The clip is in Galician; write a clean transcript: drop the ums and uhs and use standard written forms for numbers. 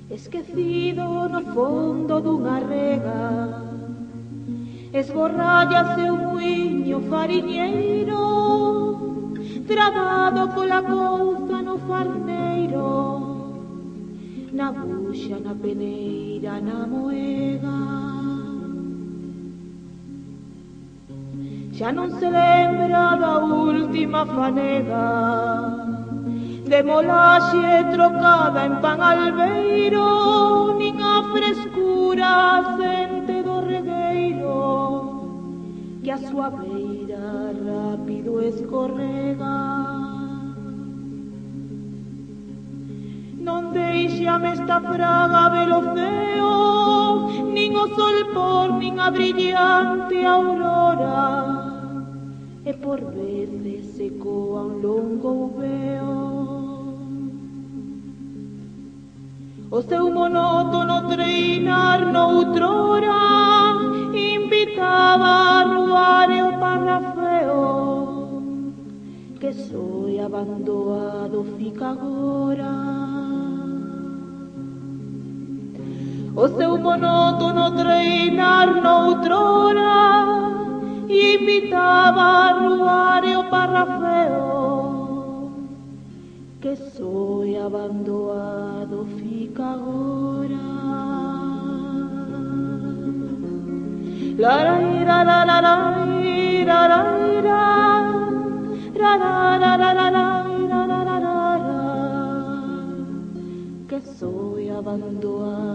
esquecido no fondo dunha rega, esborrállase o muiño fariñeiro, trabado pola couza no farneiro, na buxa, na peneira, na moega. Xa non se lembra da última fanega, de molaxe trocada en pan albeiro, nin a frescura sente do regueiro, que a súa beira rápido escorrega. Non deixame esta fraga velo ceo, nin o sol por nin a brillante aurora, e por veces ecoa un longo veo. O seu monótono treinar noutrora invitaba a ruar e o parrafeo, que soe abandoado fica agora. O seu monótono treinar noutrora invitaba a ruar e o parrafeo, que soe abandoado fica agora. La la la la la la la la la, que soy abandoado.